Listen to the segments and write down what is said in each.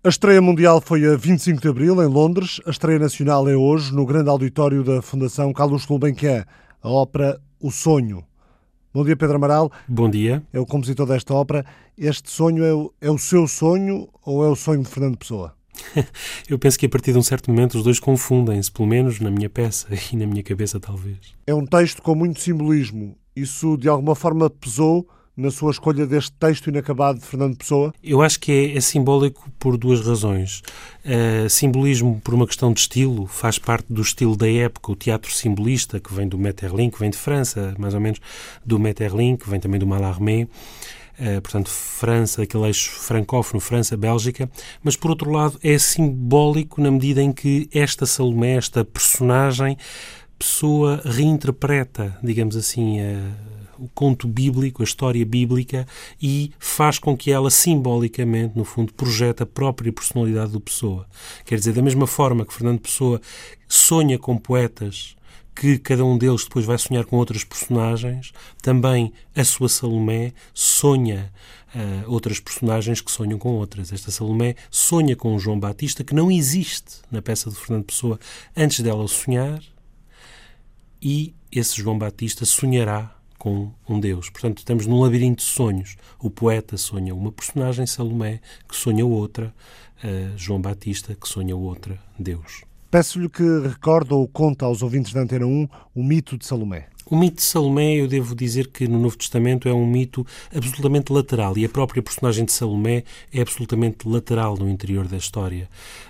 A estreia mundial foi a 25 de abril, em Londres. A estreia nacional é hoje, no grande auditório da Fundação Carlos Gulbenkian, a ópera O Sonho. Bom dia, Pedro Amaral. Bom dia. É o compositor desta ópera. Este sonho é o seu sonho ou é o sonho de Fernando Pessoa? Eu penso que a partir de um certo momento os dois confundem-se, pelo menos na minha peça e na minha cabeça, talvez. É um texto com muito simbolismo. Isso, de alguma forma, pesou na sua escolha deste texto inacabado de Fernando Pessoa? Eu acho que é simbólico por duas razões. Simbolismo por uma questão de estilo, faz parte do estilo da época, o teatro simbolista, que vem do Metterlinck, que vem de França, mais ou menos do Metterlinck, que vem também do Mallarmé. Portanto, França, aquele eixo francófono, França, Bélgica, mas por outro lado é simbólico na medida em que esta Salomé, esta personagem, Pessoa reinterpreta, digamos assim, o conto bíblico, a história bíblica, e faz com que ela simbolicamente, no fundo, projete a própria personalidade do Pessoa. Quer dizer, da mesma forma que Fernando Pessoa sonha com poetas, que cada um deles depois vai sonhar com outras personagens, também a sua Salomé sonha outras personagens que sonham com outras. Esta Salomé sonha com um João Batista que não existe na peça de Fernando Pessoa antes dela sonhar, e esse João Batista sonhará com um Deus. Portanto, estamos num labirinto de sonhos. O poeta sonha uma personagem, Salomé, que sonha outra, João Batista, que sonha outra, Deus. Peço-lhe que recorde ou conte aos ouvintes da Antena 1 o mito de Salomé. O mito de Salomé, eu devo dizer que no Novo Testamento é um mito absolutamente lateral, e a própria personagem de Salomé é absolutamente lateral no interior da história.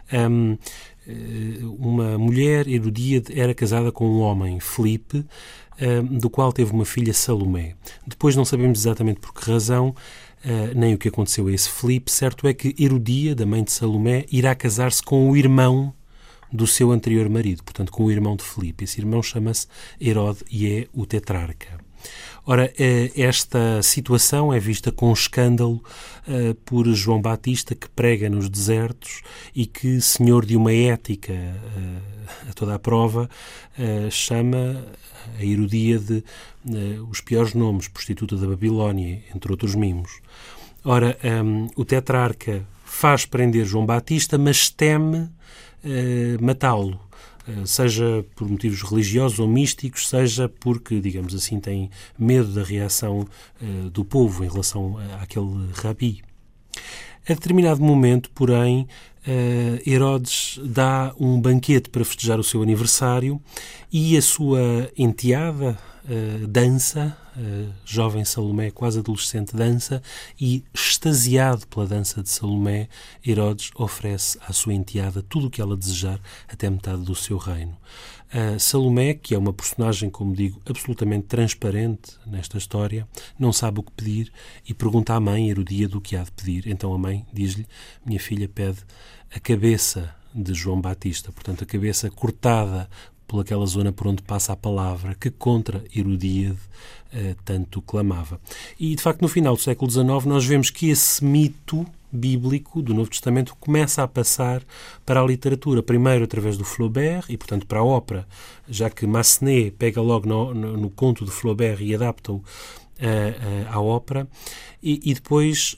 Uma mulher, Herodíade, era casada com um homem, Filipe, do qual teve uma filha, Salomé. Depois não sabemos exatamente por que razão, nem o que aconteceu a esse Filipe. Certo é que Herodíade, a mãe de Salomé, irá casar-se com o irmão do seu anterior marido, portanto com o irmão de Filipe. Esse irmão chama-se Herode e é o tetrarca. Ora, esta situação é vista com escândalo por João Batista, que prega nos desertos e que, senhor de uma ética a toda a prova, chama a Herodíade os piores nomes, prostituta da Babilónia, entre outros mimos. Ora, o tetrarca faz prender João Batista, mas teme matá-lo, seja por motivos religiosos ou místicos, seja porque, digamos assim, tem medo da reação do povo em relação àquele rabi. A determinado momento, porém, Herodes dá um banquete para festejar o seu aniversário e a sua enteada dança, jovem Salomé, quase adolescente, dança, e, extasiado pela dança de Salomé, Herodes oferece à sua enteada tudo o que ela desejar, até metade do seu reino. Salomé, que é uma personagem, como digo, absolutamente transparente nesta história, não sabe o que pedir e pergunta à mãe, Herodíade, o que há de pedir. Então a mãe diz-lhe: minha filha pede a cabeça de João Batista, portanto a cabeça cortada pelaquela zona por onde passa a palavra, que contra Herodíade tanto clamava. E, de facto, no final do século XIX, nós vemos que esse mito bíblico do Novo Testamento começa a passar para a literatura, primeiro através do Flaubert e, portanto, para a ópera, já que Massenet pega logo no conto de Flaubert e adapta-o à ópera, e depois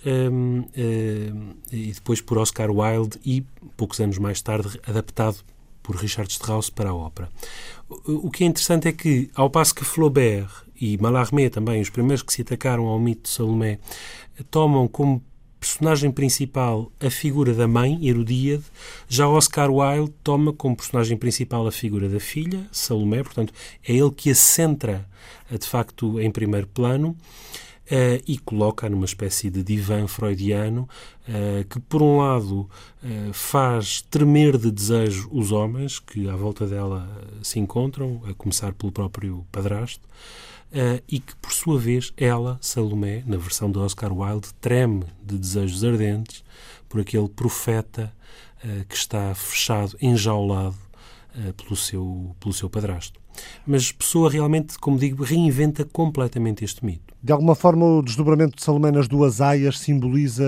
por Oscar Wilde e, poucos anos mais tarde, adaptado por Richard Strauss para a ópera. O que é interessante é que, ao passo que Flaubert e Mallarmé também, os primeiros que se atacaram ao mito de Salomé, tomam como personagem principal a figura da mãe, Herodíade, já Oscar Wilde toma como personagem principal a figura da filha, Salomé, portanto é ele que a centra, de facto, em primeiro plano, e coloca numa espécie de divã freudiano que, por um lado, faz tremer de desejo os homens que à volta dela se encontram, a começar pelo próprio padrasto, e que, por sua vez, ela, Salomé, na versão de Oscar Wilde, treme de desejos ardentes por aquele profeta que está fechado, enjaulado pelo seu padrasto. Mas Pessoa realmente, como digo, reinventa completamente este mito. De alguma forma, o desdobramento de Salomé nas duas aias simboliza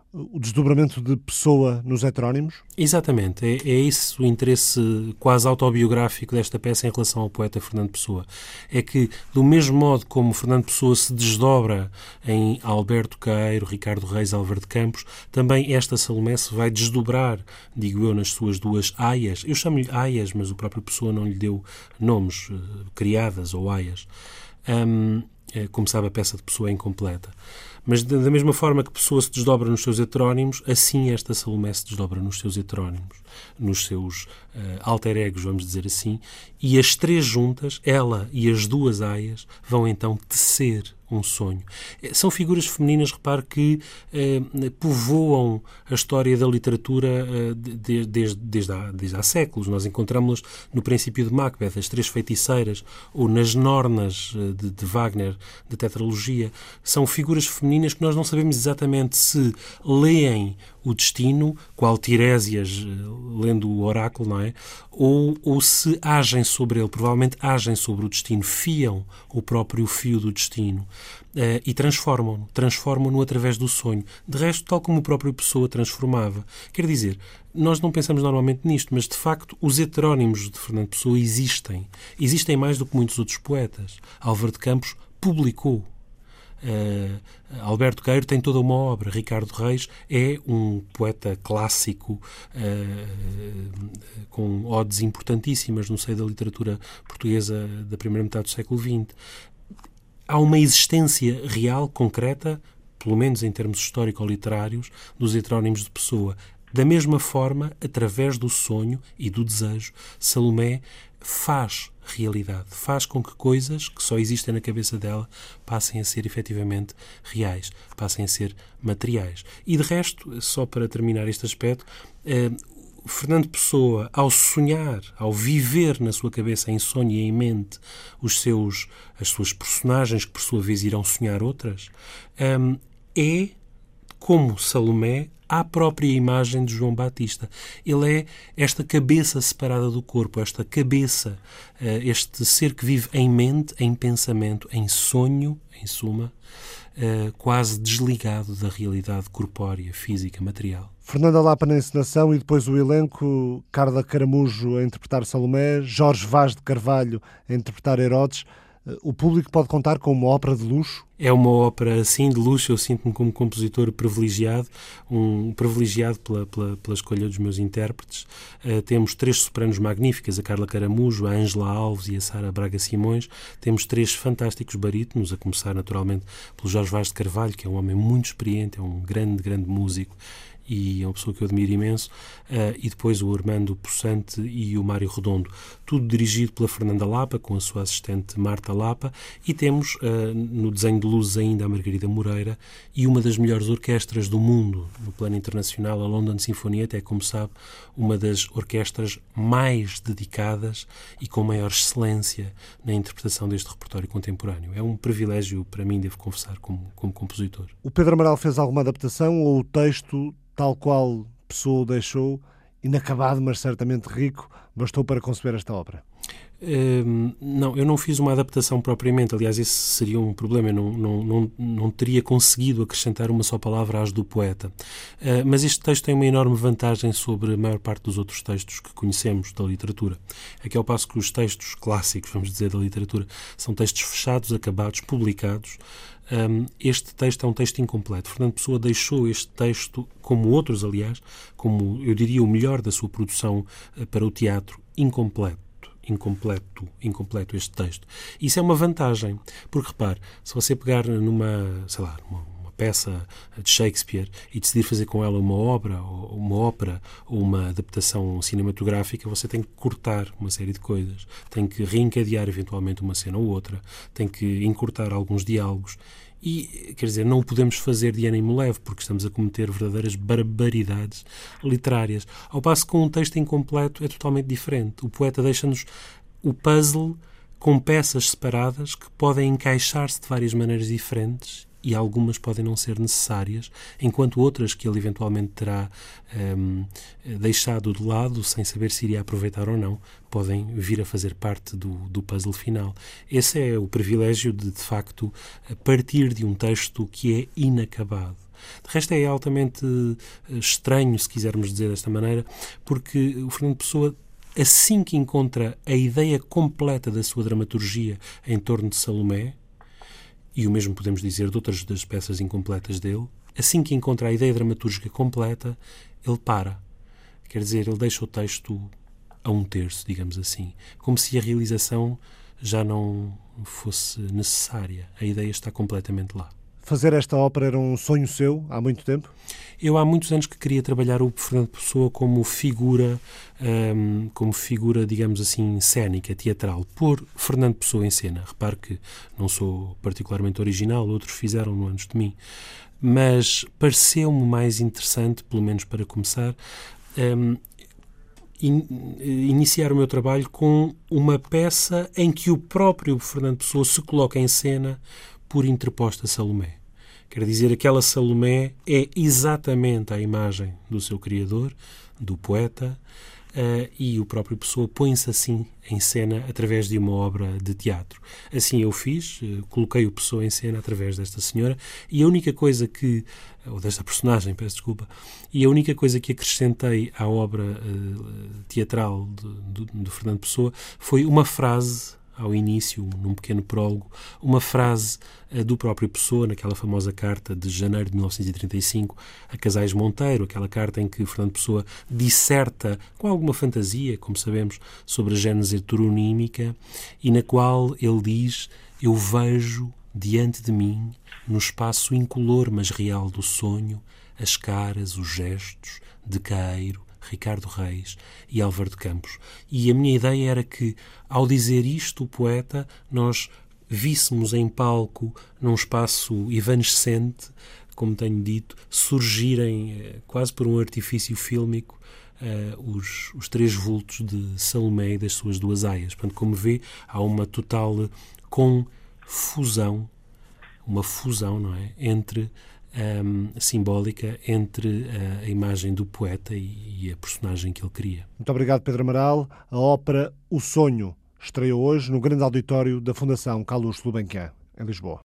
o desdobramento de Pessoa nos heterónimos? Exatamente. É esse o interesse quase autobiográfico desta peça em relação ao poeta Fernando Pessoa. É que, do mesmo modo como Fernando Pessoa se desdobra em Alberto Queiro, Ricardo Reis, Álvaro de Campos, também esta Salomé se vai desdobrar, digo eu, nas suas duas aias. Eu chamo-lhe aias, mas o próprio Pessoa não lhe deu nomes, criadas ou aias. Como sabe, a peça de Pessoa é incompleta. Mas da mesma forma que Pessoa se desdobra nos seus heterónimos, assim esta Salomé se desdobra nos seus heterónimos, nos seus alter egos, vamos dizer assim, e as três juntas, ela e as duas aias, vão então tecer um sonho. São figuras femininas, repare, que povoam a história da literatura desde há séculos. Nós encontramos-las no princípio de Macbeth, as três feiticeiras, ou nas Nornas de Wagner, de tetralogia. São figuras femininas que nós não sabemos exatamente se leem o destino, qual Tirésias lendo o oráculo, não é? Ou se agem sobre ele, provavelmente agem sobre o destino, fiam o próprio fio do destino e transformam-no através do sonho. De resto, tal como o próprio Pessoa transformava. Quer dizer, nós não pensamos normalmente nisto, mas de facto os heterónimos de Fernando Pessoa existem. Existem mais do que muitos outros poetas. Álvaro de Campos publicou. Alberto Queiro tem toda uma obra. Ricardo Reis é um poeta clássico com odes importantíssimas no seio da literatura portuguesa da primeira metade do século XX. Há uma existência real, concreta, pelo menos em termos histórico-literários, dos heterónimos de Pessoa. Da mesma forma, através do sonho e do desejo, Salomé faz realidade, faz com que coisas que só existem na cabeça dela passem a ser efetivamente reais, passem a ser materiais. E de resto, só para terminar este aspecto, Fernando Pessoa, ao sonhar, ao viver na sua cabeça, em sonho e em mente, as suas personagens, que por sua vez irão sonhar outras, é, como Salomé, à própria imagem de João Batista. Ele é esta cabeça separada do corpo, esta cabeça, este ser que vive em mente, em pensamento, em sonho, em suma, quase desligado da realidade corpórea, física, material. Fernanda Lapa na encenação e depois o elenco, Carla Caramujo a interpretar Salomé, Jorge Vaz de Carvalho a interpretar Herodes. O público pode contar com uma ópera de luxo? É uma ópera, sim, de luxo. Eu sinto-me como compositor privilegiado, privilegiado pela escolha dos meus intérpretes. Temos três sopranos magníficas, a Carla Caramujo, a Ângela Alves e a Sara Braga Simões. Temos três fantásticos barítonos, a começar naturalmente pelo Jorge Vaz de Carvalho, que é um homem muito experiente, é um grande, grande músico e é uma pessoa que eu admiro imenso, e depois o Armando Possante e o Mário Redondo. Tudo dirigido pela Fernanda Lapa, com a sua assistente Marta Lapa, e temos no desenho de luzes ainda a Margarida Moreira e uma das melhores orquestras do mundo no plano internacional, a London Sinfonietta, é, como sabe, uma das orquestras mais dedicadas e com maior excelência na interpretação deste repertório contemporâneo. É um privilégio para mim, devo confessar, como compositor. O Pedro Amaral fez alguma adaptação ou o texto, tal qual Pessoa o deixou, inacabado, mas certamente rico, bastou para conceber esta ópera? Não, eu não fiz uma adaptação propriamente. Aliás, esse seria um problema. Eu não teria conseguido acrescentar uma só palavra às do poeta. Mas este texto tem uma enorme vantagem sobre a maior parte dos outros textos que conhecemos da literatura. É que ao passo que os textos clássicos, vamos dizer, da literatura, são textos fechados, acabados, publicados, este texto é um texto incompleto. Fernando Pessoa deixou este texto, como outros, aliás, como eu diria o melhor da sua produção para o teatro, incompleto este texto. Isso é uma vantagem, porque repare, se você pegar numa peça de Shakespeare e decidir fazer com ela uma obra, ou uma ópera, ou uma adaptação cinematográfica, você tem que cortar uma série de coisas, tem que reencadear eventualmente uma cena ou outra, tem que encurtar alguns diálogos. E, quer dizer, não o podemos fazer de ânimo leve, porque estamos a cometer verdadeiras barbaridades literárias. Ao passo que com um texto incompleto é totalmente diferente. O poeta deixa-nos o puzzle com peças separadas que podem encaixar-se de várias maneiras diferentes e algumas podem não ser necessárias, enquanto outras que ele eventualmente terá deixado de lado, sem saber se iria aproveitar ou não, podem vir a fazer parte do puzzle final. Esse é o privilégio de facto, partir de um texto que é inacabado. De resto, é altamente estranho, se quisermos dizer desta maneira, porque o Fernando Pessoa, assim que encontra a ideia completa da sua dramaturgia em torno de Salomé, e o mesmo podemos dizer de outras das peças incompletas dele, assim que encontra a ideia dramatúrgica completa, ele para. Quer dizer, ele deixa o texto a um terço, digamos assim, como se a realização já não fosse necessária. A ideia está completamente lá. Fazer esta ópera era um sonho seu há muito tempo? Eu há muitos anos que queria trabalhar o Fernando Pessoa como figura, digamos assim, cénica, teatral, por Fernando Pessoa em cena. Repare que não sou particularmente original, outros fizeram-no antes de mim, mas pareceu-me mais interessante, pelo menos para começar, iniciar o meu trabalho com uma peça em que o próprio Fernando Pessoa se coloca em cena por interposta Salomé. Quer dizer, aquela Salomé é exatamente a imagem do seu criador, do poeta, e o próprio Pessoa põe-se assim em cena através de uma obra de teatro. Assim eu fiz, coloquei o Pessoa em cena através desta senhora, e a única coisa que, ou desta personagem, peço desculpa, e a única coisa que acrescentei à obra teatral do Fernando Pessoa foi uma frase ao início, num pequeno prólogo, uma frase do próprio Pessoa, naquela famosa carta de janeiro de 1935 a Casais Monteiro, aquela carta em que Fernando Pessoa disserta, com alguma fantasia, como sabemos, sobre a gênese heteronímica, e na qual ele diz: eu vejo diante de mim, no espaço incolor mas real do sonho, as caras, os gestos de Caeiro, Ricardo Reis e Álvaro de Campos. E a minha ideia era que, ao dizer isto, o poeta, nós víssemos em palco, num espaço evanescente, como tenho dito, surgirem, quase por um artifício fílmico, os três vultos de Salomé e das suas duas aias. Portanto, como vê, há uma total confusão, uma fusão, não é, entre simbólica entre a imagem do poeta e a personagem que ele cria. Muito obrigado, Pedro Amaral. A ópera O Sonho estreou hoje no grande auditório da Fundação Carlos Gulbenkian, em Lisboa.